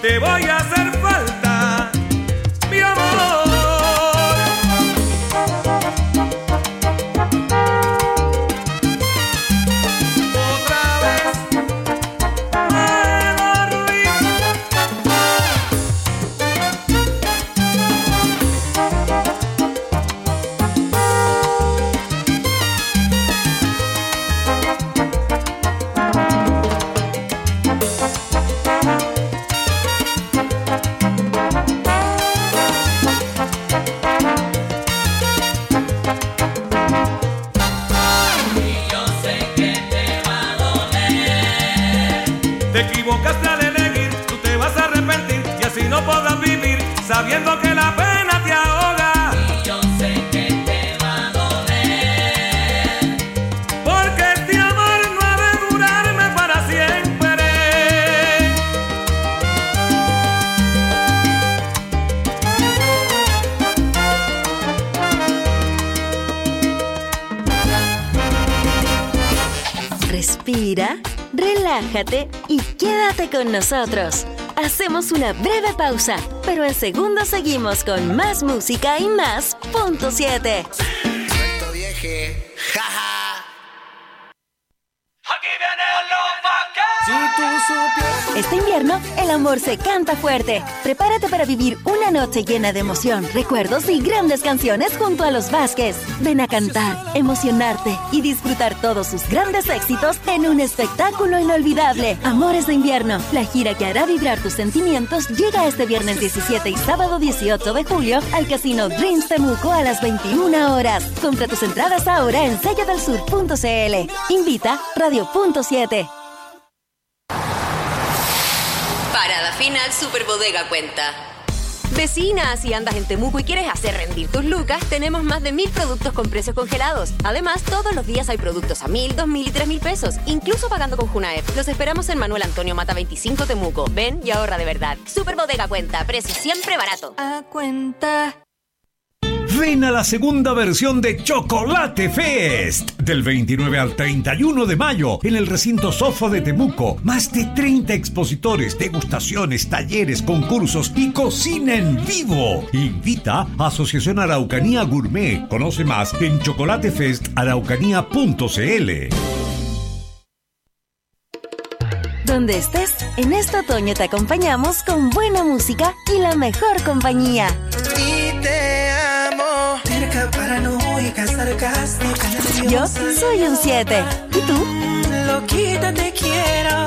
te voy a hacer falta, mi amor. Otra vez me dormí. Te equivocaste al elegir, tú te vas a arrepentir y así no podrás vivir sabiendo que la pena te ahoga. Y yo sé que te va a doler, Porque este amor no ha de durarme para siempre. Respira, relájate y quédate con nosotros. Hacemos una breve pausa, pero en segundos seguimos con más música y más Punto 7. Perfecto, vieje. Jaja. aquí viene lo bacán. Si tú supieras. Este invierno, el amor se canta fuerte. Prepárate para vivir una noche llena de emoción, recuerdos y grandes canciones junto a los Vázquez. Ven a cantar, emocionarte y disfrutar todos sus grandes éxitos en un espectáculo inolvidable. Amores de invierno, la gira que hará vibrar tus sentimientos, llega este viernes 17 y sábado 18 de julio al Casino Dreams Temuco a las 21 horas. Compra tus entradas ahora en selladelsur.cl. Invita Radio Punto 7. Parada final Super Bodega Cuenta. Vecina, si andas en Temuco y quieres hacer rendir tus lucas, tenemos más de 1000 productos con precios congelados. Además, todos los días hay productos a 1000, 2000 y 3000 pesos, incluso pagando con Junaep. Los esperamos en Manuel Antonio Mata 25 Temuco. Ven y ahorra de verdad. Super Bodega Cuenta, precio siempre barato. A cuenta. Ven a la segunda versión de Chocolate Fest del 29 al 31 de mayo en el recinto Sofo de Temuco. Más de 30 expositores, degustaciones, talleres, concursos y cocina en vivo. Invita a Asociación Araucanía Gourmet. Conoce más en chocolatefestaraucanía.cl. Donde estés, en este otoño te acompañamos con buena música y la mejor compañía. Y te amo. Cerca, paranoica, sarcástica, Yo nerviosa. soy un 7. ¿Y tú? Loquita, te quiero.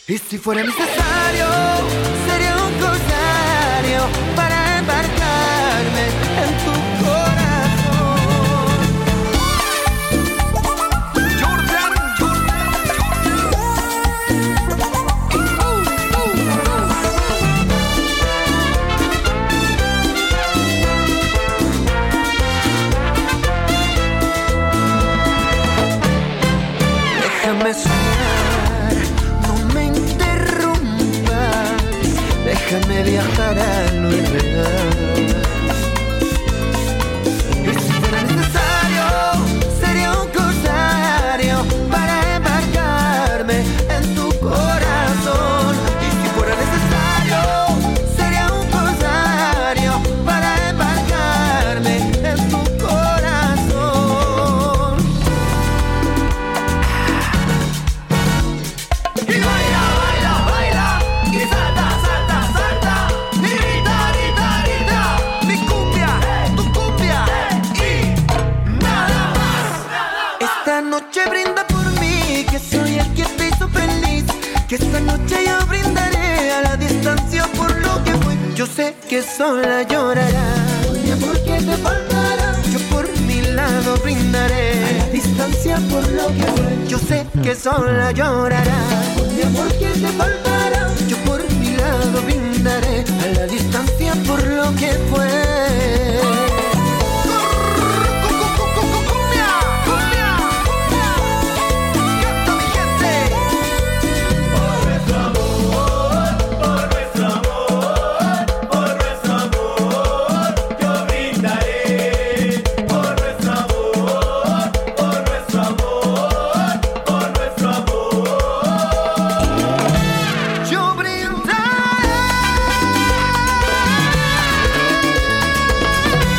Y si fuera necesario, sería un corsario para embarcarme en tu corazón. Jordan. Déjame soñar, no me interrumpas. Déjame viajar a lo irreal. Y si fuera necesario, sería un corsario para embarcarme en tu corazón. Y si fuera necesario, sería un corsario para embarcarme en tu corazón. Y baila, baila, baila, y salta, salta, salta, y grita, grita, grita, mi cumbia, tu cumbia, y nada más. Esta noche brinda por mí, que soy el que te hizo feliz, que esta noche yo brindaré a la distancia por lo que fue. Yo sé que sola llorarás, mi amor que te faltará. Yo por mi lado brindaré a la distancia por lo que fue. Yo sé que sola llorarás, mi amor que te faltará. Yo por mi lado brindaré a la distancia por lo que fue. Cumbia, cumbia, canta mi gente. Por nuestro amor, por nuestro amor, por nuestro amor, yo brindaré. Por nuestro amor, por nuestro amor, por nuestro amor. Yo brindaré.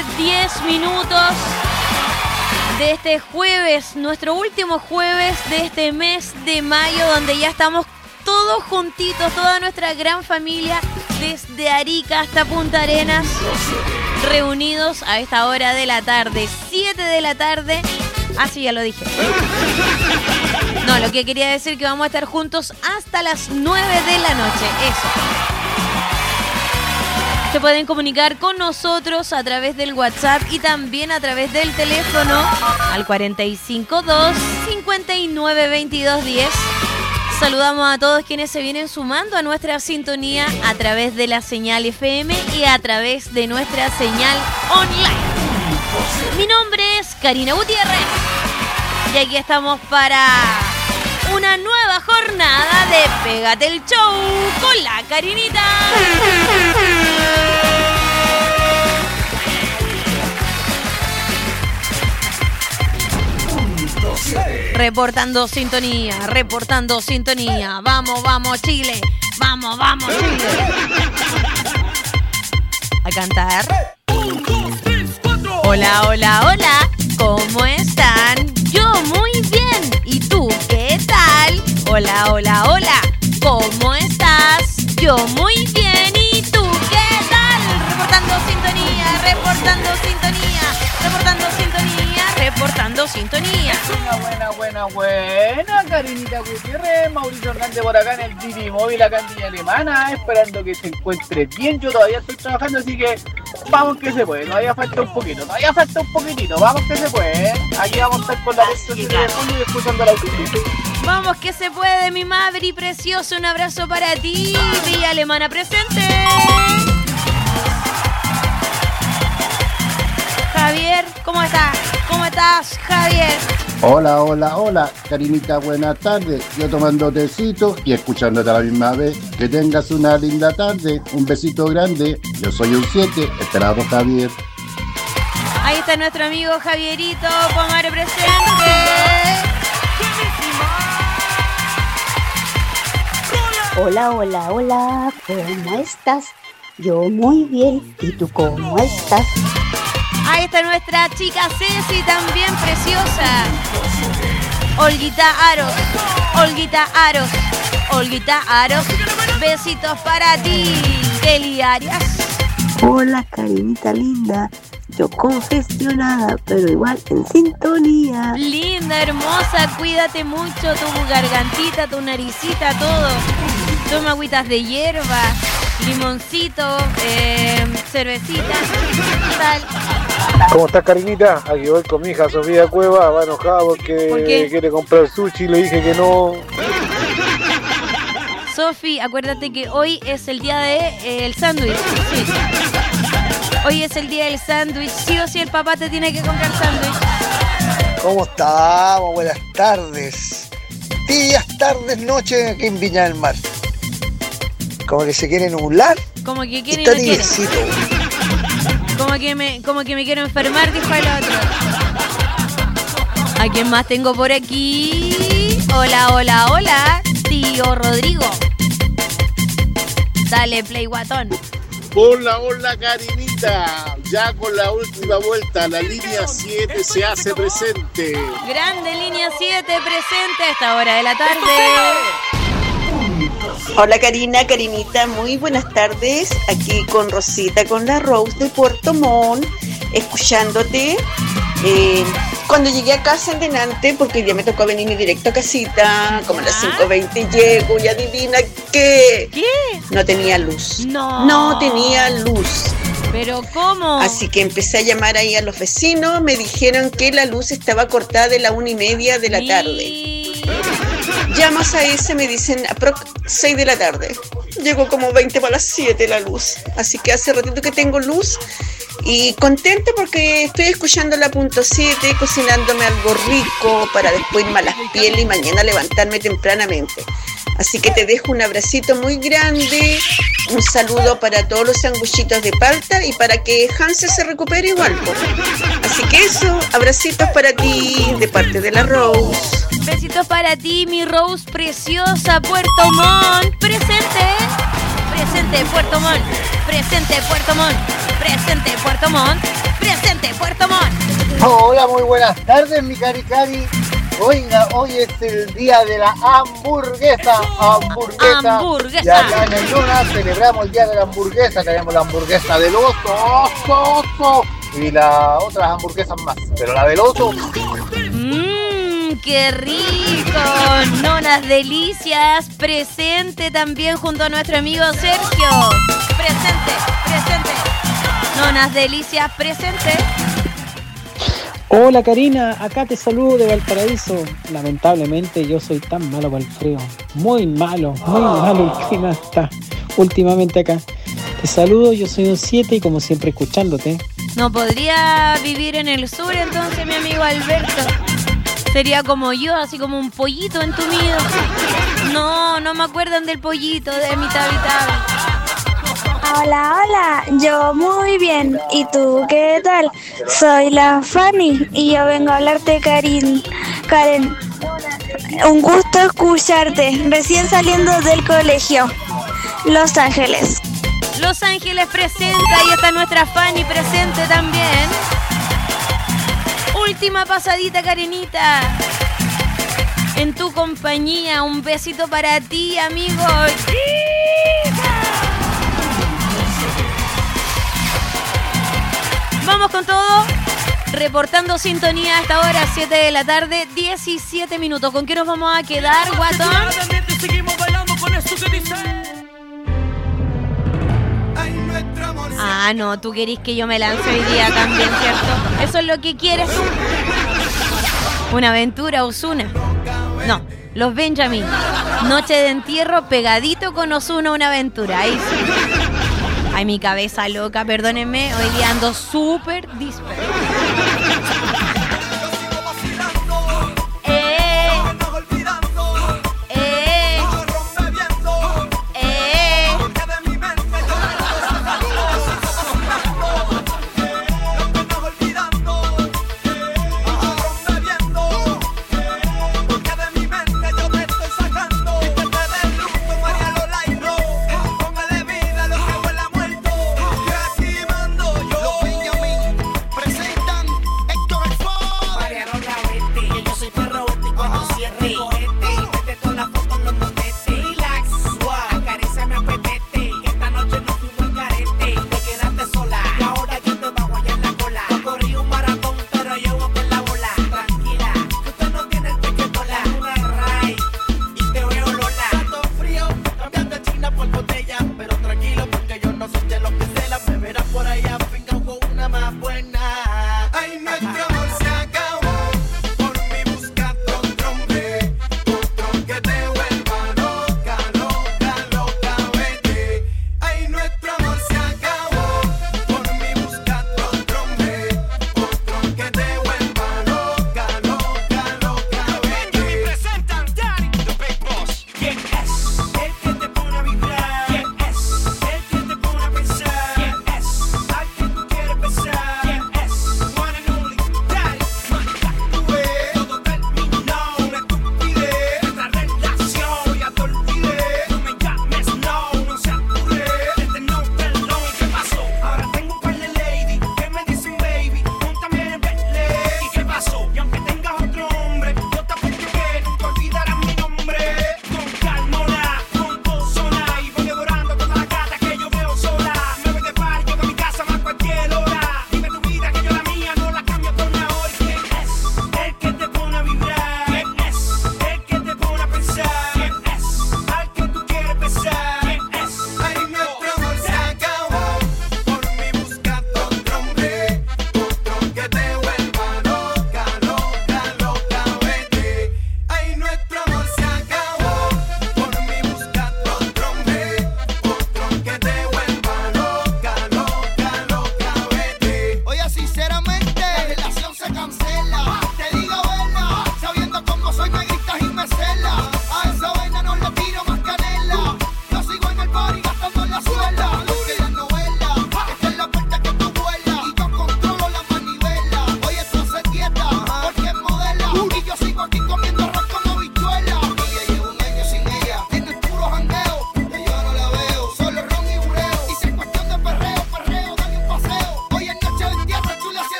10 minutos de este jueves, nuestro último jueves de este mes de mayo, donde ya estamos todos juntitos, toda nuestra gran familia, desde Arica hasta Punta Arenas, reunidos a esta hora de la tarde, 7 de la tarde. Ah, sí, ya lo dije. No, lo que quería decir que vamos a estar juntos hasta las 9 de la noche, eso. Se pueden comunicar con nosotros a través del WhatsApp y también a través del teléfono al 452-592210. Saludamos a todos quienes se vienen sumando a nuestra sintonía a través de la señal FM y a través de nuestra señal online. Mi nombre es Karina Gutiérrez y aquí estamos para una nueva jornada de Pégate el Show con la Karinita. Reportando sintonía. Vamos, vamos, Chile. Vamos, vamos, Chile. A cantar. 1, 2, 3, 4. Hola, hola, hola. ¿Cómo están? Yo muy bien. ¿Y tú qué tal? Hola, hola, hola. ¿Cómo estás? Yo muy bien. ¿Y tú qué tal? Reportando sintonía, reportando sintonía, reportando sintonía, reportando sintonía. Buena, Karinita Gutiérrez, Mauricio Hernández por acá en el Didi Móvil, acá en Villa Alemana, esperando que se encuentre bien. Yo todavía estoy trabajando, así que vamos que se puede, todavía falta un poquitito, vamos que se puede. Aquí vamos a estar con la versión de teléfono y escuchando la audición. Vamos que se puede, mi Mavri precioso, un abrazo para ti, Villa Alemana presente. Javier, ¿cómo estás? ¿Cómo estás, Javier? Hola, Karinita, buenas tardes. Yo tomando tecito y escuchándote a la misma vez. Que tengas una linda tarde. Un besito grande. Yo soy un 7. Esperamos, Javier. Ahí está nuestro amigo Javierito, Pomare presente. Hola, ¿cómo estás? Yo muy bien, ¿y tú cómo estás? Ahí está nuestra chica Ceci, también preciosa. Olguita Aros, besitos para ti, Kelly Arias. Hola, Karinita linda, yo congestionada, pero igual en sintonía. Linda, hermosa, cuídate mucho, tu gargantita, tu naricita, todo. Toma agüitas de hierba, limoncito, cervecita, sal. ¿Cómo estás, Karinita? Aquí voy con mi hija Sofía Cueva, va enojada porque quiere comprar sushi, le dije que no. Sofi, acuérdate que hoy es el día del sándwich. Sí. Hoy es el día del sándwich. Sí o sí el papá te tiene que comprar sándwich. ¿Cómo estamos? Buenas tardes. Días, tardes, noches aquí en Viña del Mar. Como que se quieren nublar. Como que quieren y no quieren. Como que me quiero enfermar, dijo el otro. ¿A quién más tengo por aquí? Hola, tío Rodrigo. Dale, play guatón. Hola, Karinita. Ya con la última vuelta, la línea 7 se hace presente. Grande línea 7 presente a esta hora de la tarde. Hola, Karinita, muy buenas tardes. Aquí con Rosita, con la Rose de Puerto Montt, escuchándote. Cuando llegué a casa en delante, porque ya me tocó venir directo a casita, como a las 5:20 llego y adivina qué. No tenía luz. No tenía luz. ¿Pero cómo? Así que empecé a llamar ahí a los vecinos, me dijeron que la luz estaba cortada de la 1:30 de la tarde. Llamas a ese, me dicen aprox 6 de la tarde. Llegó como 20 para las 7 la luz. Así que hace ratito que tengo luz y contenta porque estoy escuchando la punto 7, cocinándome algo rico para después irme a las pieles y mañana levantarme tempranamente. Así que te dejo un abracito muy grande, un saludo para todos los sanguchitos de palta y para que Hanse se recupere igual. Así que eso, abracitos para ti de parte de la Rose. Besitos para ti, mi Rose preciosa, Puerto Montt, presente Puerto Montt, presente Puerto Montt, presente Puerto Montt, presente presente, Puerto Montt. Hola, muy buenas tardes, mi cari. Oiga, hoy es el día de la hamburguesa. Y acá en el Luna celebramos el día de la hamburguesa. Tenemos la hamburguesa del oso. Y las otras hamburguesas más. Pero la del oso... ¡Qué rico! Nonas Delicias, presente también junto a nuestro amigo Sergio. Presente. Nonas Delicias, presente. Hola Karina, acá te saludo de Valparaíso. Lamentablemente yo soy tan malo para el frío. Muy malo el clima está últimamente acá. Te saludo, yo soy un 7 y como siempre escuchándote. No podría vivir en el sur entonces, mi amigo Alberto. Sería como yo, así como un pollito entumido. No me acuerdan del pollito de mi Tabi. Hola, yo muy bien. ¿Y tú qué tal? Soy la Fanny y yo vengo a hablarte, Karen. Un gusto escucharte, recién saliendo del colegio. Los Ángeles. Los Ángeles presenta, ahí está nuestra Fanny presente también. Última pasadita, Karenita. En tu compañía, un besito para ti, amigo. Vamos con todo. Reportando sintonía a esta hora, 7 de la tarde, 17 minutos. ¿Con qué nos vamos a quedar, guatón? Ah, no, tú querís que yo me lance hoy día también, ¿cierto? ¿Eso es lo que quieres tú? Una aventura, Ozuna. No, los Benjamin. Noche de entierro pegadito con Ozuna, una aventura. Ahí sí. Ay, mi cabeza loca, perdónenme. Hoy día ando súper disperso.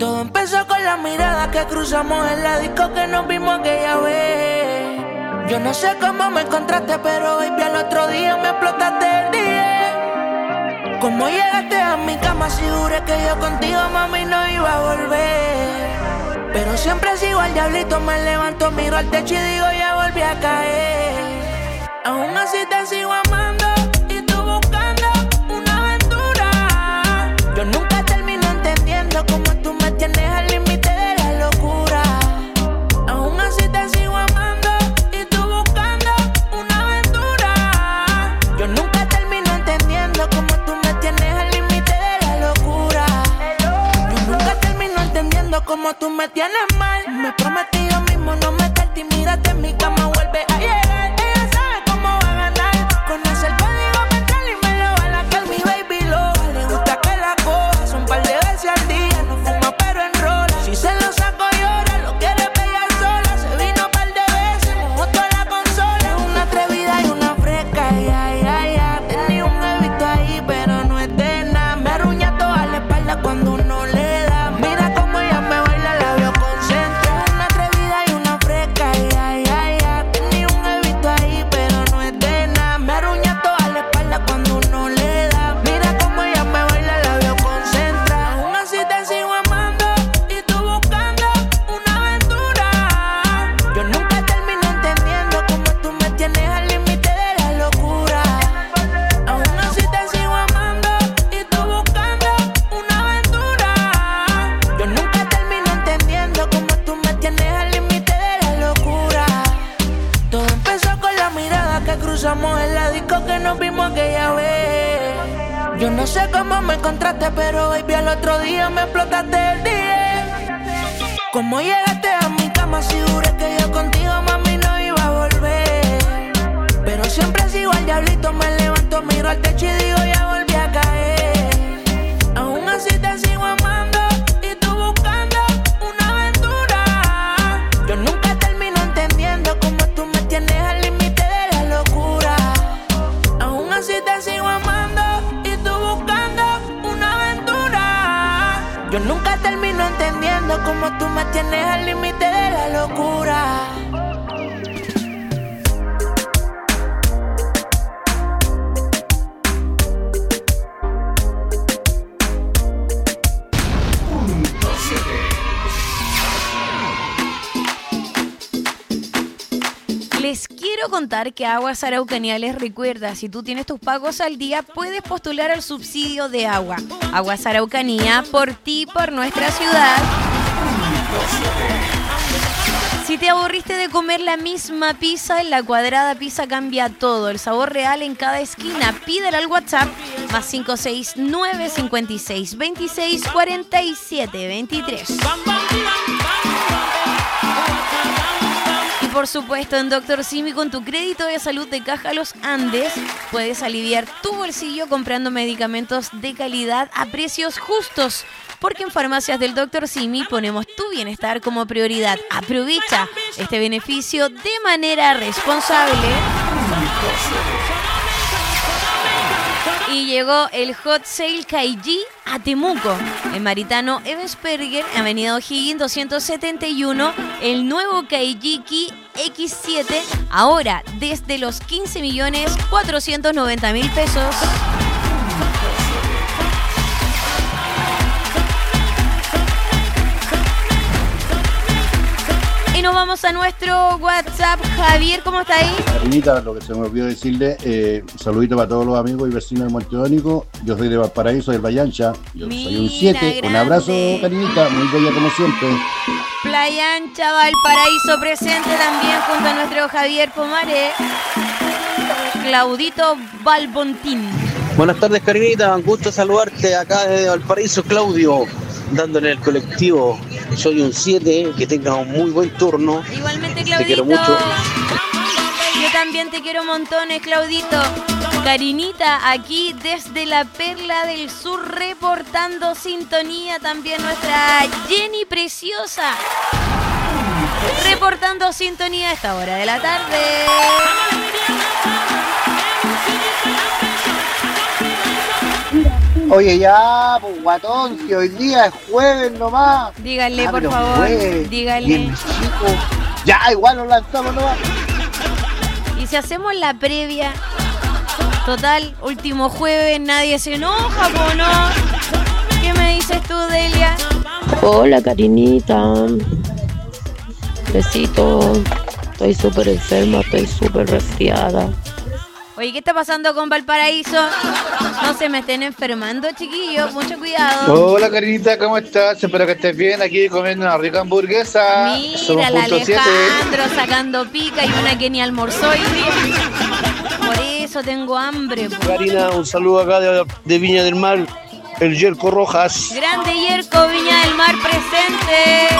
Todo empezó con la mirada que cruzamos en la disco que nos vimos aquella vez. Yo no sé cómo me encontraste, pero baby, al otro día me explotaste el día. Cómo llegaste a mi cama, si juré que yo contigo, mami, no iba a volver. Pero siempre sigo al diablito, me levanto, miro al techo y digo, ya volví a caer. Aún así te sigo amando y tú buscando una aventura. Yo nunca termino entendiendo cómo tú me tienes al límite de la locura. Aún así te sigo amando y tú buscando una aventura. Yo nunca termino entendiendo cómo tú me tienes al límite de la locura. Yo nunca termino entendiendo cómo tú me tienes mal. Me prometí yo mismo no meterte y mírate en mi cama, vuelve a llegar. Ella sabe cómo va a ganar. Conoce el código mental y me lo va a lacar. Mi baby loca, le gusta que la coja. Son un par de veces al día, no fuma pero enrola. Si se lo saco llora, lo quiere pegar sola. Se vino un par de veces, mojó toda la consola. Es una atrevida y una fresca, ya. Tenía un evito ahí, pero no es de nada. Me arruña toda la espalda cuando uno le da. Mira cómo ella me baila, la veo concentrada. Una atrevida y una fresca, ya. Tenía un evito ahí, pero no es de nada. Me arruña toda la espalda cuando uno le da. Mira cómo ella me baila, la veo concentrada. Aún así te sigo amando y tú buscando una aventura. Yo nunca termino entendiendo cómo tú me tienes al límite de la locura. Aún así te sigo amando y tú buscando una aventura. Yo nunca termino entendiendo cómo tú me tienes al límite de la locura. Todo empezó con la mirada que cruzamos en la disco que nos vimos aquella vez. Yo no sé cómo me encontraste, pero baby, al otro día me explotaste el día. Cómo llegaste a mi cama, si juré que yo contigo, mami, no iba a volver. Pero siempre sigo al diablito, me levanto, miro al techo y digo, ya volví a caer. Aún así te sigo amando y tú buscando una aventura. Yo nunca termino entendiendo cómo tú me tienes al límite de la locura. Aún así te sigo amando y tú buscando una aventura. Yo nunca termino entendiendo cómo tú me tienes al límite de la locura. Les quiero contar que Aguas Araucanía les recuerda, si tú tienes tus pagos al día, puedes postular al subsidio de agua. Aguas Araucanía, por ti, por nuestra ciudad. Si te aburriste de comer la misma pizza, en La Cuadrada Pizza cambia todo. El sabor real en cada esquina. Pídela al WhatsApp más 569 56 26 47 23. Y por supuesto, en Dr. Simi, con tu crédito de salud de Caja Los Andes, puedes aliviar tu bolsillo comprando medicamentos de calidad a precios justos. Porque en Farmacias del Dr. Simi ponemos tu bienestar como prioridad. Aprovecha este beneficio de manera responsable. Y llegó el Hot Sale KG a Temuco. En Maritano Ebensperger, Avenida O'Higgins 271, el nuevo KG Key X7, ahora desde los 15.490.000 pesos. Y nos vamos a nuestro WhatsApp. Javier, ¿cómo está ahí? Carinita, lo que se me olvidó decirle, saludito para todos los amigos y vecinos de Monteónico. Yo soy de Valparaíso, del Vallancha. Yo soy un 7. grande. Un abrazo, Carinita, muy bella como siempre. Playa Ancha, Valparaíso presente también junto a nuestro Javier Pomaré. Claudito Balbontín. Buenas tardes, Carinita, un gusto saludarte acá desde Valparaíso, Claudio, dándole el colectivo. Soy un 7, que tengas un muy buen turno. Igualmente, Claudito. Te quiero mucho. Yo también te quiero montones, Claudito. Carinita, aquí desde la Perla del Sur, reportando sintonía. También nuestra Jenny Preciosa, reportando sintonía a esta hora de la tarde. Oye, ya, pues guatón, si hoy día es jueves nomás. Dígale, por pero favor. jueves, Dígale. bien chico. Ya, igual nos lanzamos nomás. Y si hacemos la previa, total, último jueves, nadie se enoja, ¿o no? ¿Qué me dices tú, Delia? Hola, Karinita. Besito. Estoy súper enferma, estoy súper resfriada. Oye, ¿qué está pasando con Valparaíso? No se me estén enfermando, chiquillos. Mucho cuidado. Hola, Karinita, ¿cómo estás? Espero que estés bien aquí comiendo una rica hamburguesa. Mira, el Alejandro sacando pica y una que ni almorzó hoy día. Por eso tengo hambre. Karina, un saludo acá de Viña del Mar, el Yerko Rojas. Grande Yerko, Viña del Mar presente.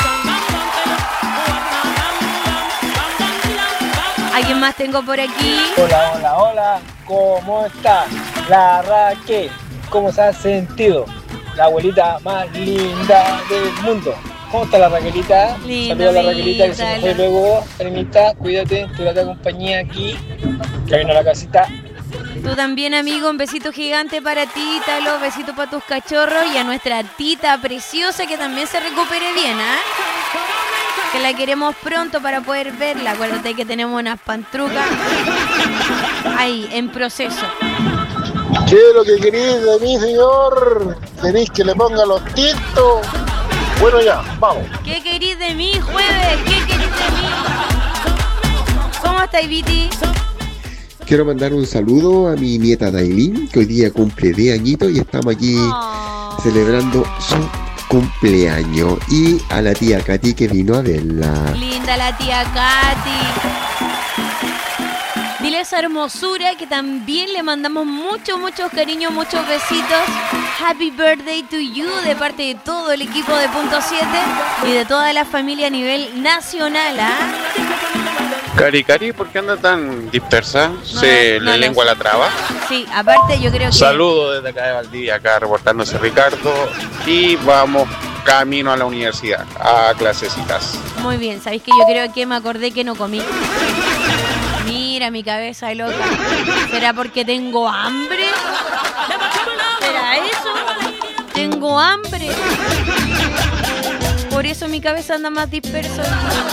¿Alguien más tengo por aquí? Hola, hola, hola. ¿Cómo está la Raquel? ¿Cómo se ha sentido? La abuelita más linda del mundo. ¿Cómo está la Raquelita? Linda, Saludos a la Raquelita que se me fue linda. luego. Karinita, cuídate, te voy a dar compañía aquí. Ya vino a la casita. Tú también, amigo, un besito gigante para ti, Talo, besito para tus cachorros y a nuestra tita preciosa que también se recupere bien, ¿ah? Que la queremos pronto para poder verla. Acuérdate que tenemos unas pantrucas ahí, en proceso. ¿Qué es lo que queréis de mí, señor? ¿Queréis que le ponga los tintos? Bueno, ya, vamos. ¿Qué querís de mí, jueves? ¿Qué querís de mí? ¿Cómo estáis, Viti? Quiero mandar un saludo a mi nieta Dailin, que hoy día cumple 10 añitos y estamos aquí celebrando su cumpleaños. Y a la tía Katy que vino a verla. Linda la tía Katy. Dile a esa hermosura que también le mandamos muchos cariños, muchos besitos. Happy birthday to you de parte de todo el equipo de Punto 7 y de toda la familia a nivel nacional, ¿ah? Cari, ¿por qué anda tan dispersa? No ¿La lengua la traba? Sí, aparte yo creo que... Saludos desde acá de Valdivia, acá reportándose Ricardo. Y vamos camino a la universidad, a clasecitas. Muy bien, ¿sabéis que yo creo que me acordé que no comí? Mira mi cabeza de loca. ¿Será porque tengo hambre? ¿Será eso? Tengo hambre. Por eso mi cabeza anda más dispersa.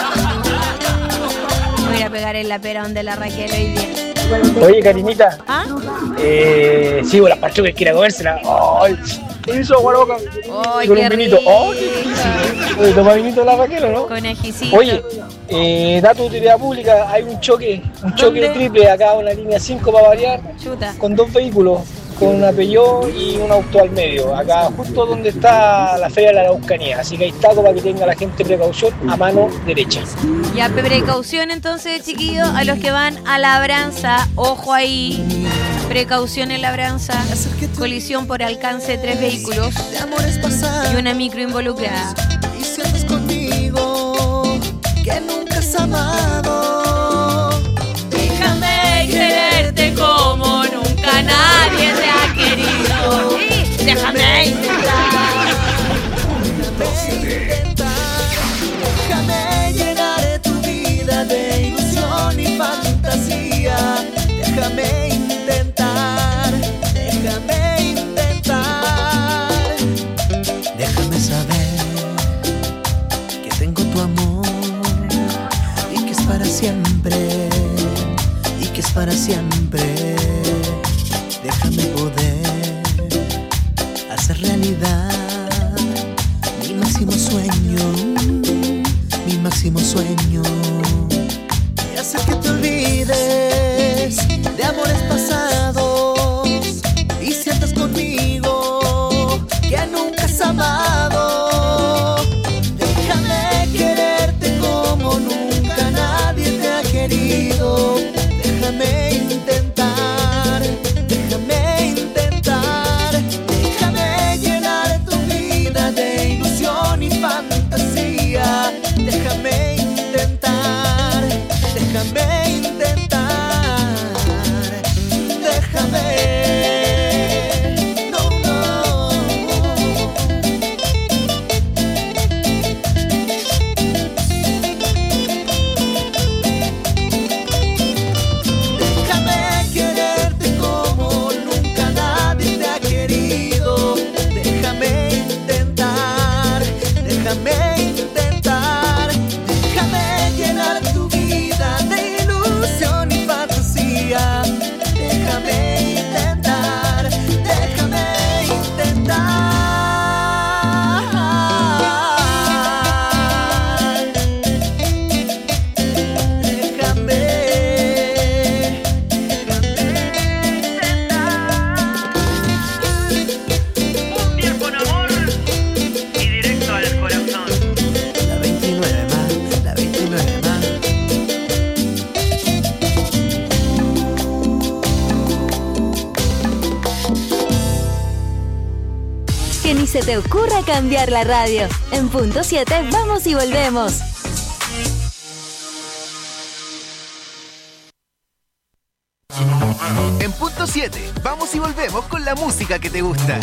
Voy a ir a pegar en la pera donde la Raquel hoy día. Oye, Karinita. ¿Ah? Sí, las pachucas quiere comérsela. ¡Ay! Eso, guaroca. ¡Ay, con qué un vinito. rico! ¡Oh, qué difícil! Oye, toma vinito la Raquel, ¿o no? Conejicito. Oye, dato de utilidad pública, hay un choque ¿Dónde? triple acá en la línea 5 para variar, Chuta. con dos vehículos, con una Peugeot y un auto al medio, acá justo donde está la Feria de la Araucanía, así que ahí está para que tenga la gente precaución a mano derecha. Ya, precaución entonces, chiquillos, a los que van a Labranza, ojo ahí, precaución en Labranza, colisión por alcance de 3 vehículos y una micro involucrada. Y sientes conmigo que nunca has amado. Déjame quererte como nunca nadie te ha querido. Déjame intentar. Déjame llenar tu vida de ilusión y fantasía. Déjame intentar, déjame intentar. Déjame saber que tengo tu amor y que es para siempre, y que es para siempre. Déjame poder hacer realidad mi máximo sueño, y hacer que te olvides de amores pasados y sientas conmigo que nunca has amado. Déjame quererte como nunca nadie te ha querido. Déjame intentar, déjame intentar. Déjame llenar tu vida de ilusión y fantasía. Déjame intentar, déjame intentar. Déjame. No, no. Déjame quererte como nunca nadie te ha querido. se te ocurra cambiar la radio. En punto 7 vamos y volvemos. En punto 7, vamos y volvemos con la música que te gusta.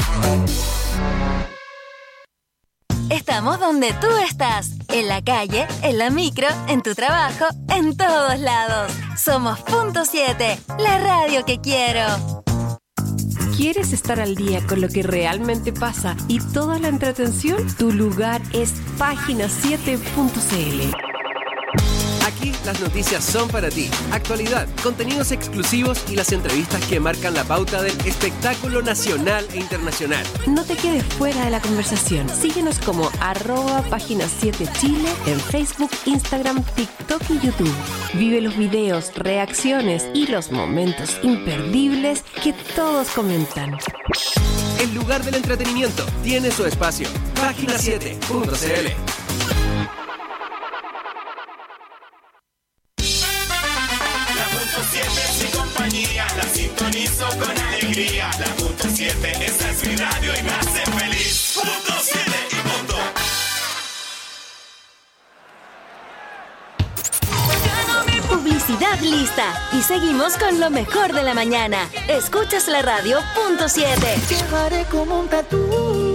Estamos donde tú estás, en la calle, en la micro, en tu trabajo, en todos lados. Somos punto 7, la radio que quiero. ¿Quieres estar al día con lo que realmente pasa y toda la entretención? Tu lugar es página7.cl. Aquí las noticias son para ti. Actualidad, contenidos exclusivos y las entrevistas que marcan la pauta del espectáculo nacional e internacional. No te quedes fuera de la conversación. Síguenos como @página7chile en Facebook, Instagram, TikTok y YouTube. Vive los videos, reacciones y los momentos imperdibles que todos comentan. El lugar del entretenimiento tiene su espacio. Página7.cl. La sintonizo con alegría. La punto 7, esa es mi radio y me hace feliz. Punto 7 y punto. Publicidad lista. Y seguimos con lo mejor de la mañana. Escuchas la radio punto 7. Llevaré como un tatú.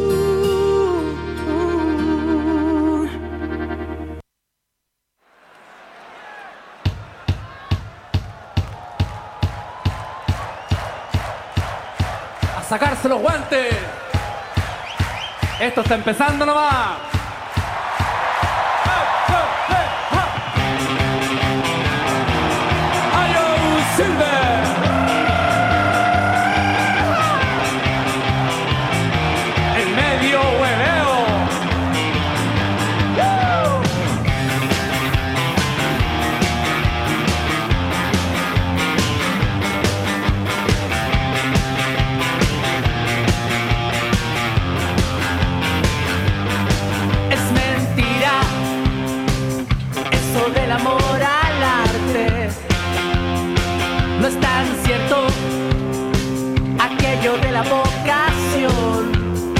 Sacarse los guantes. Esto está empezando nomás. ¡Ayo Silver! El medio hueveo. Del amor al arte no es tan cierto aquello de la vocación.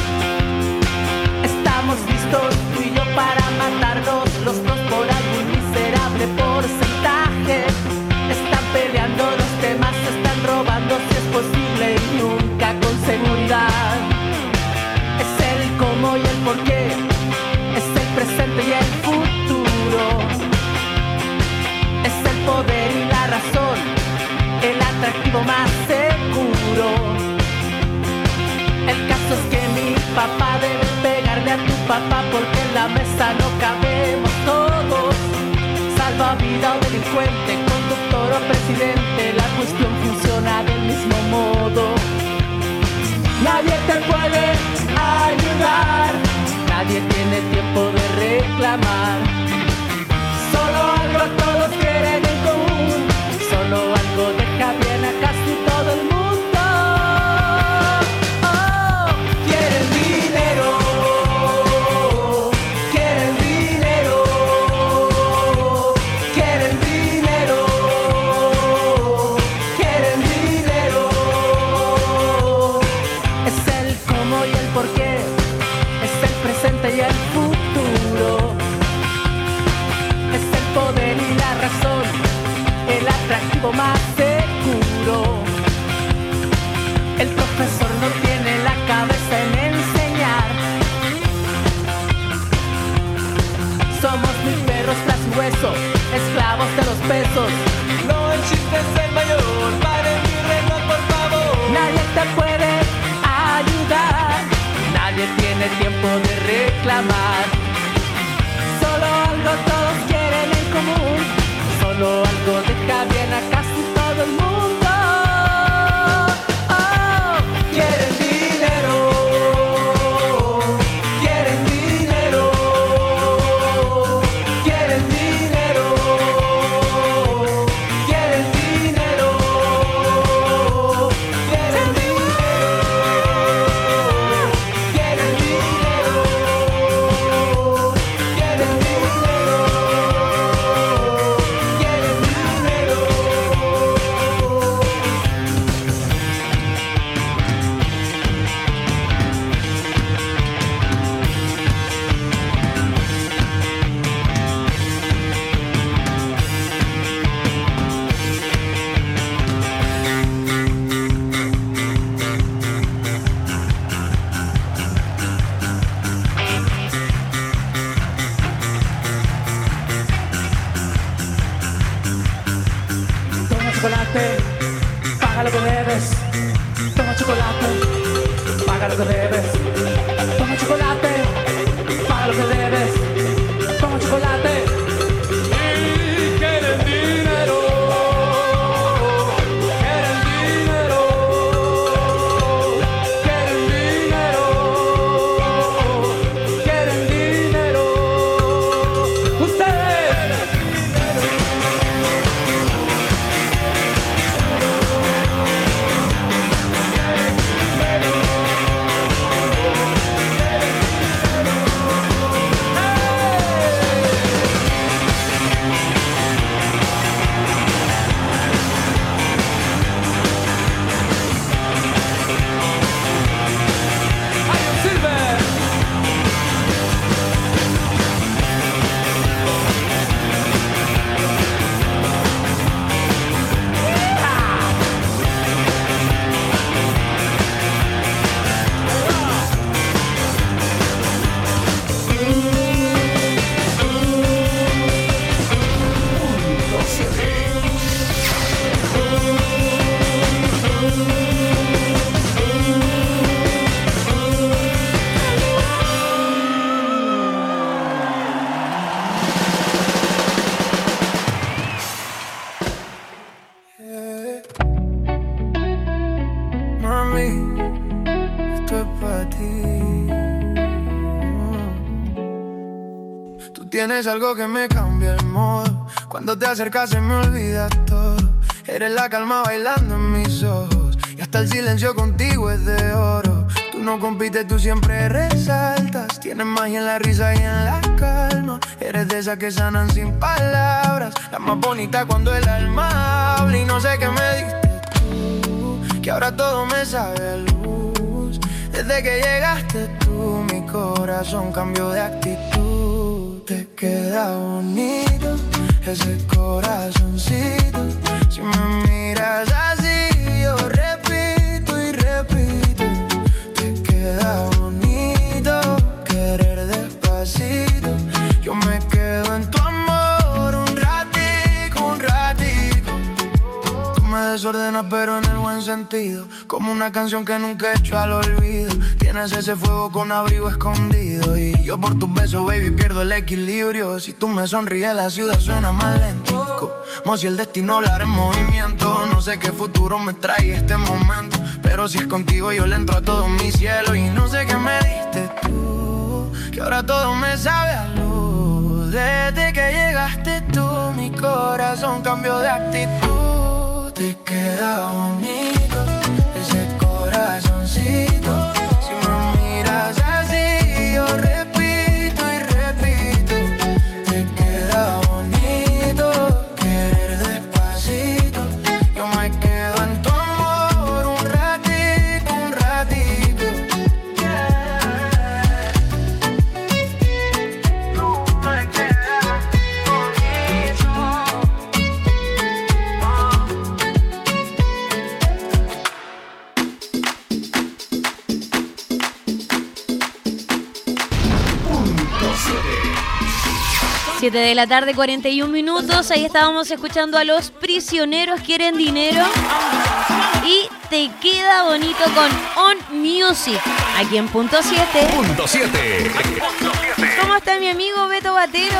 Estamos listos tú y yo para matarnos los dos por algún miserable porcentaje. Están peleando los temas, se están robando si es posible y nunca con seguridad. Es el cómo y el por qué, es el presente y el futuro. Es el poder y la razón, el atractivo más seguro. El caso es que mi papá debe pegarle a tu papá porque en la mesa no cabemos todos. Salvavidas o delincuente, conductor o presidente, la cuestión funciona del mismo modo. Nadie te puede ayudar, nadie tiene tiempo de reclamar. Solo algo todos quieren en común, solo algo deja bien a casi todo el mundo. Oh, quieren dinero, quieren dinero, quieren dinero, quieren dinero. Es el cómo y el por qué, es el presente y el futuro. Es el poder y la razón, el atractivo más seguro. El profesor no tiene la cabeza en enseñar. Somos mis perros tras su hueso, esclavos de los pesos. No el chiste es el mayor, paren mi reloj por favor. Nadie te puede ayudar, nadie tiene tiempo de reclamar. Solo algo todos quieren en común, solo algo deja bien a casi todo el mundo. Oh, quieren dinero, quieren dinero, quieren dinero, quieren dinero, quieren dinero, quieren dinero. chocolate, paga lo que debes. Toma chocolate, paga lo que debes. Toma chocolate, paga lo que debes. Toma chocolate. Y quieren dinero. Quieren dinero. Quieren dinero. Quieren dinero. Ustedes. Mami, esto es para ti. Tú tienes algo que me cambia el modo. Cuando te acercas se me olvida todo. Eres la calma bailando en mis ojos. Y hasta el silencio contigo es de oro. Tú no compites, tú siempre resaltas. Tienes magia en la risa y en la calma. Eres de esas que sanan sin palabras. La más bonita cuando el alma habla. Y no sé qué me diste tú, que ahora todo me sabe a luz. Desde que llegaste tú, mi corazón cambió de actitud. Te queda bonito ese corazoncito. Si me miras así, yo repito y repito. Te queda bonito querer despacito. Yo me quedo en tu amor un ratico, un ratico. Tú me desordenas pero en el buen sentido. Como una canción que nunca he hecho al olvido. Tienes ese fuego con abrigo escondido. Y yo por tus besos, baby, pierdo el equilibrio. Si tú me sonríes, la ciudad suena más lento. Como si el destino hablara en movimiento. No sé qué futuro me trae este momento, pero si es contigo yo le entro a todo mi cielo. Y no sé qué me diste tú, que ahora todo me sabe a luz. Desde que llegaste tú, mi corazón cambió de actitud. Te queda bonito ese corazoncito. Si me miras así, yo repito y repito. Te queda bonito querer despacito. Yo me quedo en tu amor un ratito, un ratito. Tú me quedas bonito. 7 de la tarde, 41 minutos. Ahí estábamos escuchando a Los Prisioneros Quieren Dinero. Y Te Queda Bonito con On Music, aquí en Punto 7. Punto 7. ¿Cómo está mi amigo Beto Batero?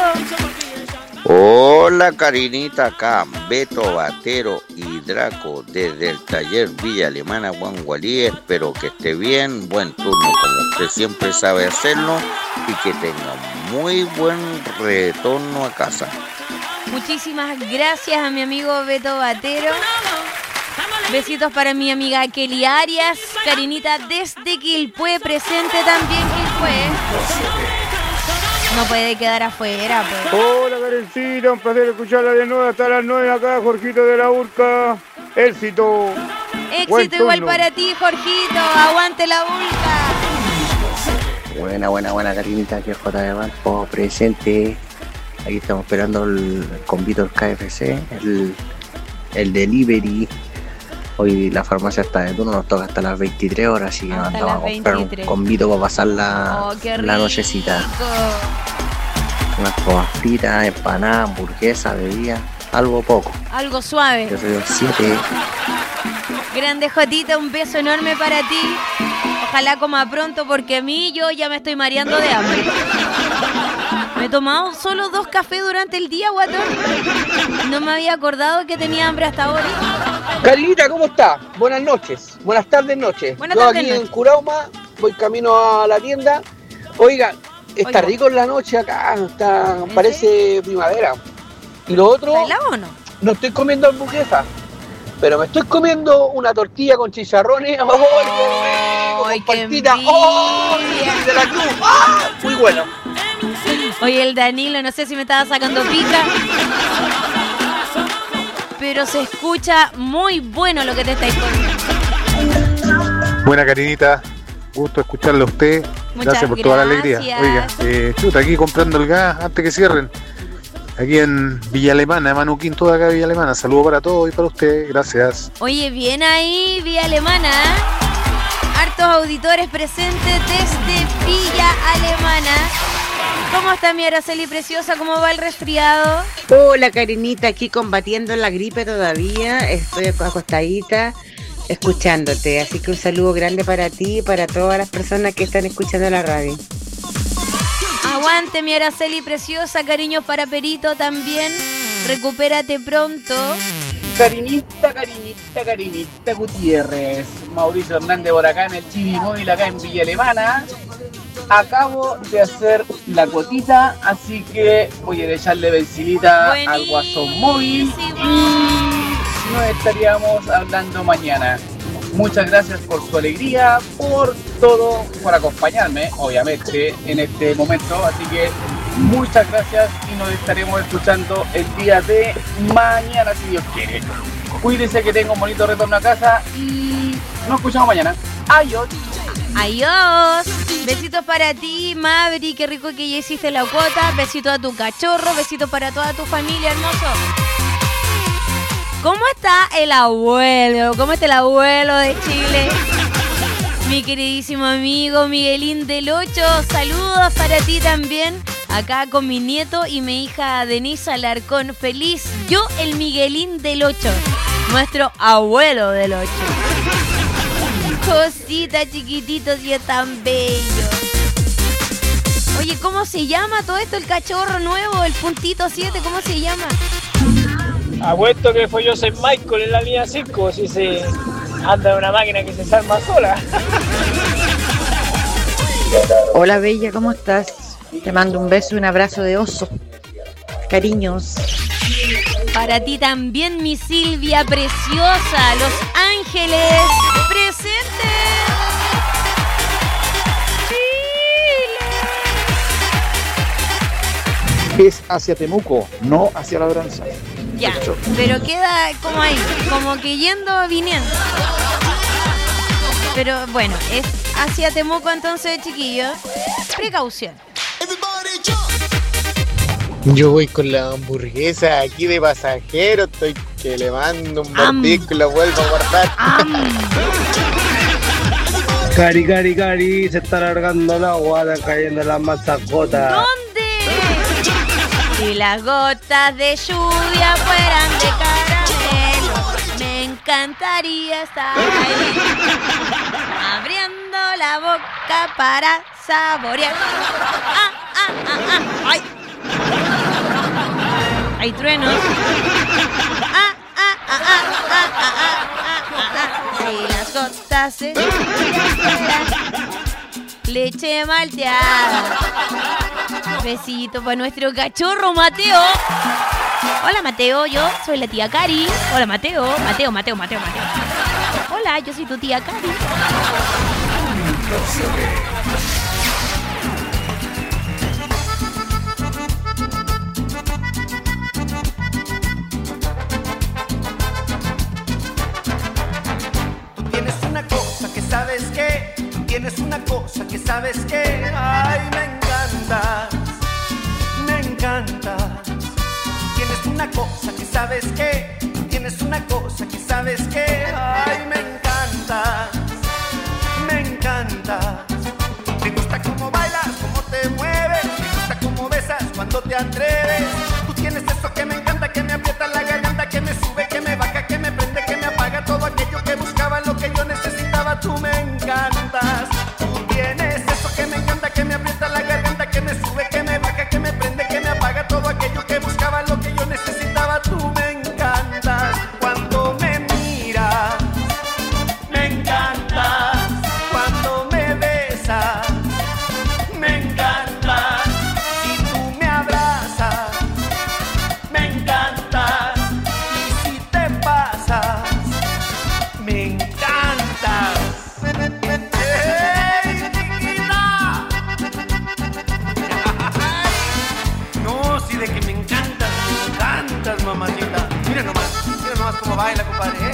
Hola Karinita, acá Beto Batero y Draco desde el taller Villa Alemana Guangualí. Espero que esté bien, buen turno como usted siempre sabe hacerlo y que tenga muy buen retorno a casa. Muchísimas gracias a mi amigo Beto Batero. Besitos para mi amiga Kelly Arias. Karinita desde Quilpué, presente también Quilpué. No puede quedar afuera, pues. Hola Karencita, un placer escucharla de nuevo hasta las 9 acá, Jorgito de la Urca. Éxito. Éxito igual para ti, Jorgito. Aguante la Urca. Buena Karinita, que es J de Valpo presente. Aquí estamos esperando el convito del KFC, el delivery. Hoy la farmacia está de turno, nos toca hasta las 23 horas, así que nos andamos a comprar un convito para pasar la nochecita. Unas papas fritas, empanadas, hamburguesas, bebidas, algo poco. Algo suave. Yo soy un 7. Grande Jotita, un beso enorme para ti. Ojalá coma pronto porque a mí yo ya me estoy mareando de hambre. Me he tomado solo 2 cafés durante el día, guatón. No me había acordado que tenía hambre hasta ahora. Carinita, ¿cómo está? Buenas noches. Buenas tardes, noches. Buenas Yo tardes, aquí noches. en Curauma, voy camino a la tienda. Oiga, está Oiga. rico en la noche acá, parece primavera. Y lo otro, ¿Está helado o no? no estoy comiendo hamburguesa, pero me estoy comiendo una tortilla con chicharrones. ¡Oh, qué rico! Con paltita. ¡Oh, de la cruz! ¡Ah! Muy bueno. Oye, el Danilo, no sé si me estaba sacando pica, pero se escucha muy bueno lo que te estáis poniendo. Buena Karinita, gusto escucharle a usted. Muchas Gracias por toda la alegría. gracias. Oiga, chuta, aquí comprando el gas antes que cierren. Aquí en Villa Alemana, Manuquín, toda acá Villa Alemana. Saludos para todos y para usted, gracias. Oye, bien ahí, Villa Alemana, ¿eh? Hartos auditores presentes desde Villa Alemana. ¿Cómo está mi Araceli preciosa? ¿Cómo va el resfriado? Hola Karinita, aquí combatiendo la gripe todavía, estoy acostadita escuchándote, así que un saludo grande para ti y para todas las personas que están escuchando la radio. Aguante mi Araceli preciosa, cariños para Perito también. Recupérate pronto. Karinita Gutiérrez. Mauricio Hernández por acá en el Chibi Móvil, acá en Villa Alemana. Acabo de hacer la cuotita, así que voy a echarle bencinita al Guasón Móvil y nos estaríamos hablando mañana. Muchas gracias por su alegría, por todo, por acompañarme, obviamente, en este momento. Así que muchas gracias y nos estaremos escuchando el día de mañana, si Dios quiere. Cuídense, que tenga un bonito retorno a casa y nos escuchamos mañana. Adiós. Adiós. Besitos para ti, Mavri, qué rico que ya hiciste la cuota. Besitos a tu cachorro, besitos para toda tu familia, hermoso. ¿Cómo está el abuelo? ¿Cómo está el abuelo de Chile? Mi queridísimo amigo Miguelín del 8, saludos para ti también. Acá con mi nieto y mi hija Denise Alarcón. Feliz yo, el Miguelín del 8, nuestro abuelo del 8. Cositas chiquititos y es tan bello. Oye, ¿cómo se llama todo esto? El cachorro nuevo, el puntito 7, ¿cómo se llama? Apuesto que fue Joseph Michael en la línea 5, si se anda en una máquina que se salva sola. Hola Bella, ¿cómo estás? Te mando un beso y un abrazo de oso. Cariños. Para ti también, mi Silvia preciosa. Los Ángeles presentes. Es hacia Temuco, no hacia Labranza. Ya, pero queda como ahí, como que yendo, viniendo. Pero bueno, es hacia Temuco entonces, chiquillos. Precaución. Yo voy con la hamburguesa aquí de pasajero, estoy que le mando un mordisco y lo vuelvo a guardar. Cari, se está alargando el agua, están cayendo las mazacotas. ¿Dónde? Si las gotas de lluvia fueran de caramelo, me encantaría estar ahí, abriendo la boca para saborear. ¡Ay! Hay truenos. Y las gotas de leche malteada. Besito para nuestro cachorro Mateo. Hola Mateo, yo soy la tía Cari. Hola Mateo. Hola, yo soy tu tía Cari. Tienes una cosa que sabes que, tienes una cosa que sabes que, ay, me encantas. Tienes una cosa que sabes que, tienes una cosa que sabes que, ay, me encantas. Me gusta cómo bailas, cómo te mueves, me gusta cómo besas cuando te atreves. Tú tienes eso que me encanta, que me aprieta la que me sube, que me baja, que me prende, que me apaga. Todo aquello que buscaba, lo que yo necesitaba. Tú me encantas. Tú tienes eso que me encanta, que me aprieta la garganta, que me sube, que me baja, que me prende, que me apaga. Todo aquello que buscaba, lo que yo necesitaba. Tú me encantas. Cuando me miras, me encantas. Cuando me besas, me encantas. Si tú me abrazas, me encantas. Y si te pasas, me encantas. ¡Ey, chiquita! No, si de que me encantas, mamacita. Mira nomás cómo baila, compadre, ¿eh?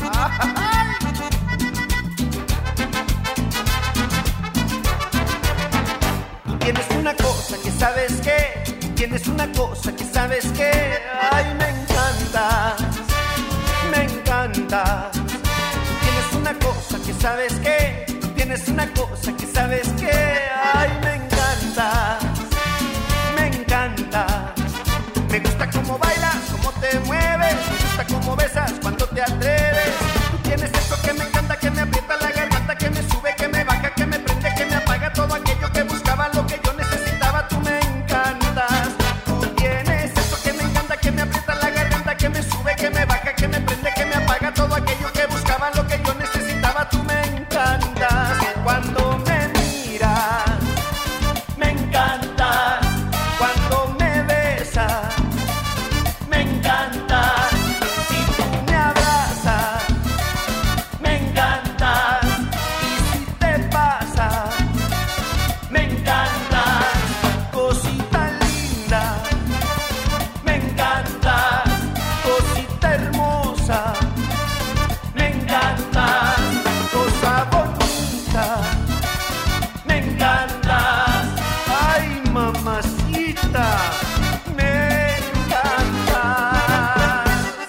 Tú tienes una cosa que sabes que, tienes una cosa que sabes que, ay, me encantas, me encantas. Tú tienes una cosa que sabes que, tienes una cosa que sabes que, ay, me encantas, me encantas. Me gusta cómo bailas, cómo te mueves, me gusta cómo besas cuando te atreves. Tú tienes eso que me encanta, que me aprieta la garganta, que me sube, que me baja, que me prende, que me apaga. Todo aquello que buscaba, lo que yo necesitaba. Tú me encantas. Tú tienes eso que me encanta, que me aprieta la garganta, que me sube, que me baja, que me prende, que me apaga. Todo aquello que buscaba, lo que yo necesitaba. Tú me encantas. Cuando me miras, me encantas. Cuando me besas, me encantas. Si tú me abrazas, me encantas. Y si te pasas, me encantas. Cosita linda, me encantas. Cosita hermosa, me encantas. Cosa bonita, me encantas. Ay, mamacita, me encantas.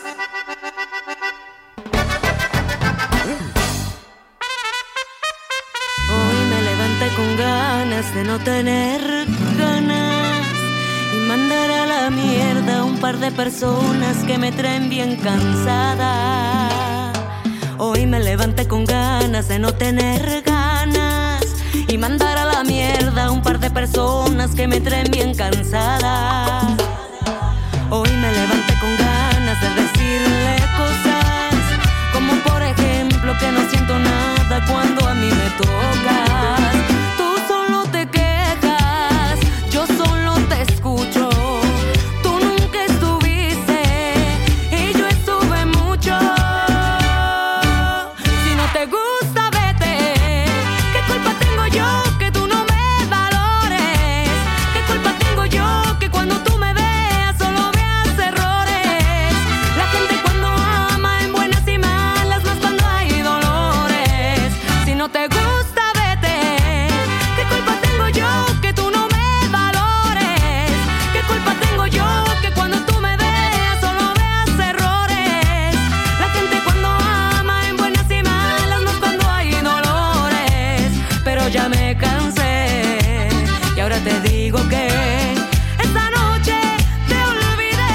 Hoy me levanté con ganas de no tener ganas y mandar a la mierda un par de personas que me traen bien cansada. Hoy me levanté con ganas de no tener ganas y mandar a la mierda un par de personas que me traen bien cansada. Hoy me levanté con ganas de decirle cosas como por ejemplo que no siento nada cuando a mí me tocas. Tú solo te quejas, yo solo te escucho. Tú nunca estuviste y yo estuve mucho. Si no te gusta, vete. ¿Qué culpa tengo yo que tú no me valores? ¿Qué culpa tengo yo que cuando tú me veas solo veas errores? La gente cuando ama en buenas y malas, más cuando hay dolores. Si no te gusta, vete. ¿Qué culpa tengo yo que tú no me valores? ¿Qué culpa tengo yo que cuando tú me veas solo veas errores? La gente cuando ama en buenas y malas, más cuando hay dolores. Pero ya me cansé y ahora te digo que esta noche te olvidé.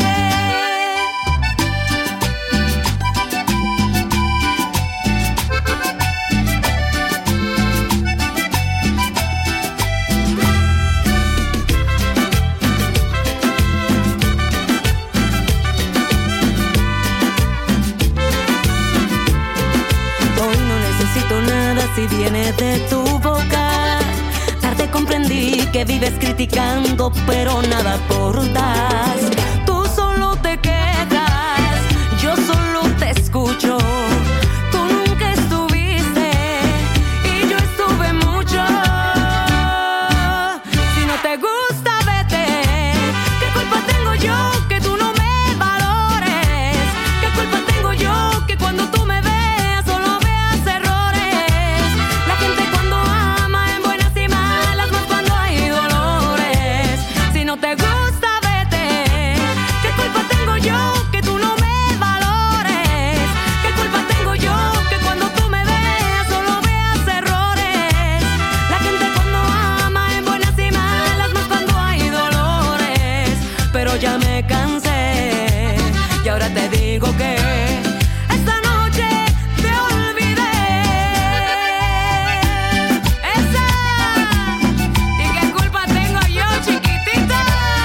Hoy no necesito nada si viene de tu boca. Tarde comprendí que vives criticando, pero nada aportas. Tú solo te quejas, yo solo te escucho. Tú nunca estuviste y yo estuve mucho. Si no te gusta, vete. ¿Qué culpa tengo yo que tú no me valores? ¿Qué culpa tengo yo que cuando tú me veas solo veas errores? La gente cuando ama en buenas y malas, más cuando hay dolores. Si no te gusta, vete. te digo que esta noche te olvidé. Esa. ¿Y qué culpa tengo yo, chiquitita?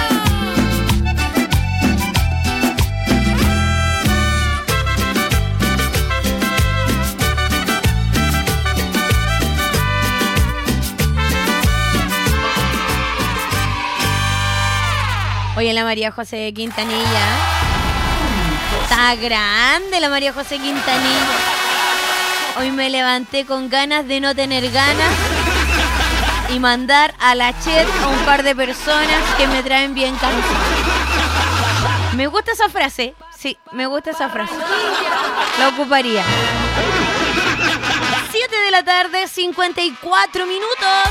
Oye, la María José Quintanilla. Está grande la María José Quintanilla. Hoy me levanté con ganas de no tener ganas y mandar a la chat a un par de personas que me traen bien cansada. Me gusta esa frase. Sí, me gusta esa frase. La ocuparía. 7 de la tarde, 54 minutos.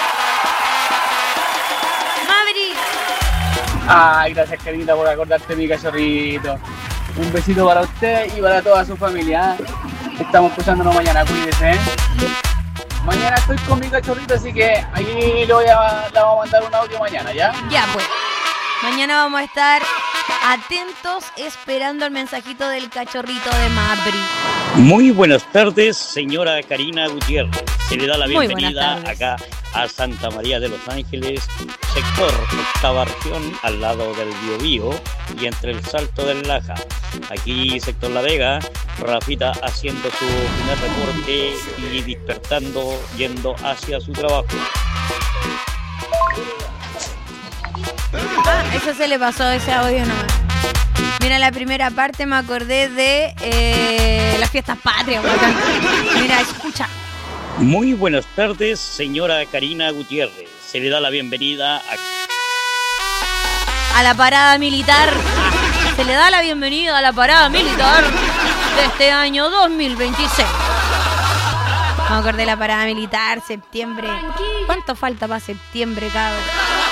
Maverick. Ay, gracias, Karina, por acordarte de mi cachorrito. Un besito para usted y para toda su familia. Estamos escuchándonos mañana, cuídese. Mañana estoy con mi cachorrito, así que ahí le vamos a mandar un audio mañana, ¿ya? Ya, pues. Mañana vamos a estar atentos esperando el mensajito del cachorrito de Mabri. Muy buenas tardes, señora Karina Gutiérrez. Se le da la Muy bienvenida buenas acá a Santa María de los Ángeles, sector octava región, al lado del Biobío y entre el Salto del Laja. Aquí, sector La Vega, Rafita haciendo su primer reporte y despertando, yendo hacia su trabajo. Ah, eso se le pasó ese audio nomás. Mira, la primera parte me acordé de las fiestas patrias. Guacán. Mira, escucha. Muy buenas tardes, señora Karina Gutiérrez. Se le da la bienvenida A la parada militar. Se le da la bienvenida a la parada militar de este año 2026. Me acordé de la parada militar, septiembre. ¿Cuánto falta para septiembre, cabrón?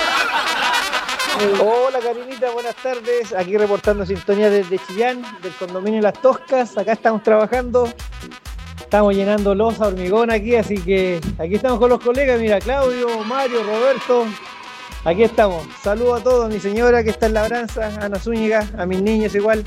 Hola Karinita, buenas tardes. Aquí reportando sintonía desde Chillán, del condominio Las Toscas. Acá estamos trabajando. Estamos llenando losa, hormigón aquí, así que aquí estamos con los colegas. Mira, Claudio, Mario, Roberto. Aquí estamos. Saludos a todos, a mi señora que está en Labranza, a Ana Zúñiga, a mis niños igual.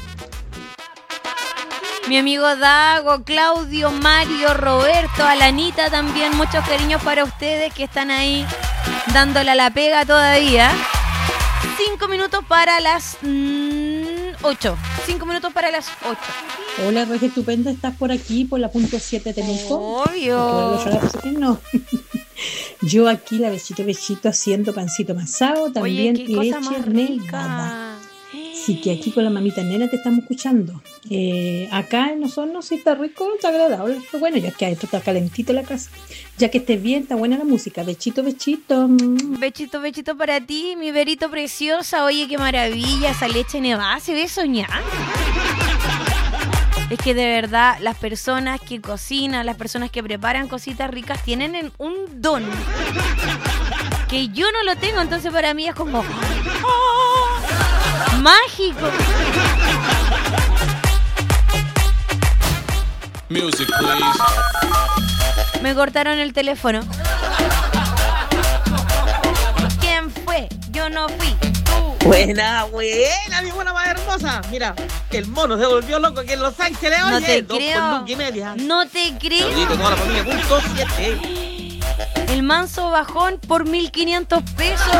Mi amigo Dago, Claudio, Mario, Roberto, Alanita también. Muchos cariños para ustedes que están ahí dándole a la pega todavía. 5 minutos para las 8. 5 minutos para las 8. Hola, Roger Estupenda, ¿estás por aquí, por la punto 7 Temuco? Obvio. No. Yo aquí, la besito haciendo pancito masado, también Oye, qué cosa leche más nevada. Así que aquí con la mamita nena te estamos escuchando. Acá en los hornos sí está rico, está agradable. Pero bueno, ya es que adentro está calentito la casa. Ya que estés bien, está buena la música. Bechito. Bechito para ti, mi verito preciosa. Oye, qué maravilla, esa leche nevada, se ve soñar. Es que de verdad, las personas que cocinan, las personas que preparan cositas ricas tienen un don que yo no lo tengo, entonces para mí es como mágico. Music, please. Me cortaron el teléfono. ¿Quién fue? Yo no fui. Buena, mi buena más hermosa. Mira, el mono se volvió loco aquí en Los Ángeles. No Oye, te 2 creo. por nunca y media. No te creo. Saludito a toda la familia, punto 7. El manso bajón por 1.500 pesos.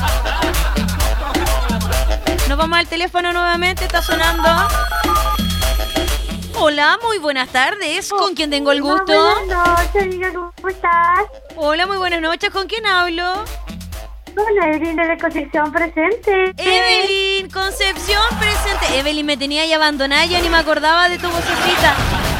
Nos vamos al teléfono nuevamente, está sonando. Hola, muy buenas tardes. ¿Con quién tengo el gusto? Buenas noches, diga, ¿cómo estás? Hola, muy buenas noches. ¿Con quién hablo? Con Evelyn de Concepción presente. Evelyn, Concepción presente. Evelyn, me tenía ya abandonada, ya ni me acordaba de tu vocecita.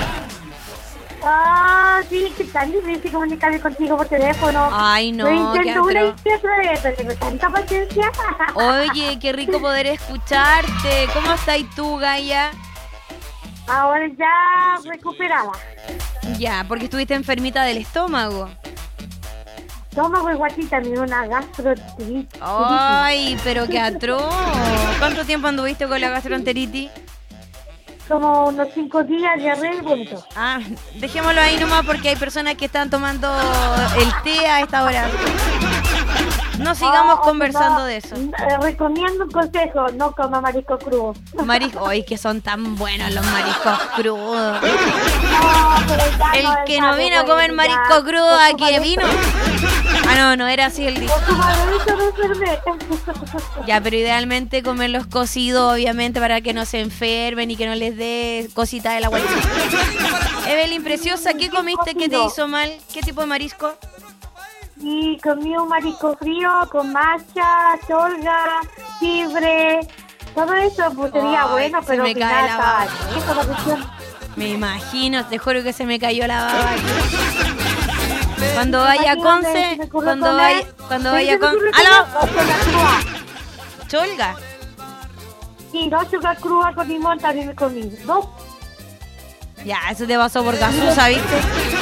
Ah, sí, que tan difícil comunicarme contigo por teléfono. Ay, no, lo intento qué una atroz. y otra vez, pero tengo tanta paciencia. Oye, qué rico poder escucharte. ¿Cómo estás tú, Gaia? Ahora ya recuperada. Ya, porque estuviste enfermita del estómago. Estómago y guatita, me dio una gastroenteritis. Ay, pero qué atroz. ¿Cuánto tiempo anduviste con la gastroenteritis? Como unos 5 días, diarrea y vómito. Ah, dejémoslo ahí nomás porque hay personas que están tomando el té a esta hora. No sigamos conversando de eso. Recomiendo un consejo, no coma marisco crudo. Marisco, ay, que son tan buenos los mariscos crudos. El que no vino a comer marisco crudo, ¿a qué vino? Ah, no era así el dicho. Ya, pero idealmente comerlos cocidos, obviamente, para que no se enfermen y que no les dé cosita de la guayita. Evelyn, preciosa, ¿qué comiste que te hizo mal? ¿Qué tipo de marisco? Y comí un marisco frío con macha, cholga, chibre, todo eso pues sería bueno, pero me cae la baba. Me imagino, te juro que se me cayó la baba aquí. Cuando vaya a Conce, cuando vaya a Conce. ¡Aló! ¿Cholga? Sí, 2 cholgas crudas con limón también me comí. 2. Ya, eso te pasó por gasusa, ¿viste?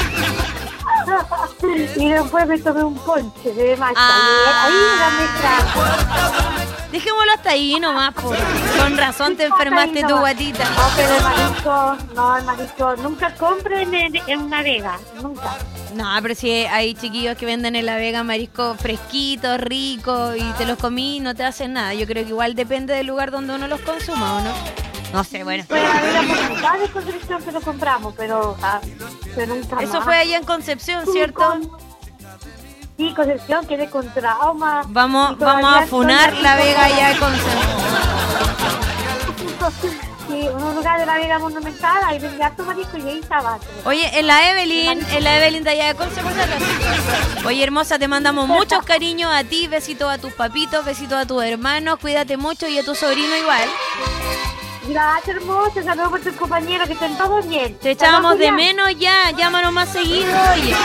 Y después me tomé un ponche de macha. Ahí la mezcla. Dejémoslo hasta ahí nomás, por. Con razón te enfermaste tu guatita. No, pero el marisco, nunca compren en una vega, nunca. No, pero si hay chiquillos que venden en La Vega marisco fresquito, rico, y te los comí y no te hacen nada. Yo creo que igual depende del lugar donde uno los consuma, ¿o no? No sé, bueno. Fue a ver la Concepción que lo compramos, pero nunca Eso más. fue allá en Concepción, ¿cierto? Sí, Concepción, quedé con trauma. Vamos a funar La Vega allá en Concepción. Sí, un lugar de La Vega Monumental, ahí vendía harto marisco y ahí estaba. Oye, en la Evelyn de allá de Concepción, por si acaso. Oye, hermosa, te mandamos muchos cariños a ti, besitos a tus papitos, besitos a tus hermanos, cuídate mucho y a tu sobrino igual. Gracias, hermosa. Saludos por tus compañeros, que estén todos bien. Te echábamos de menos ya. Llámanos más seguido. Oye.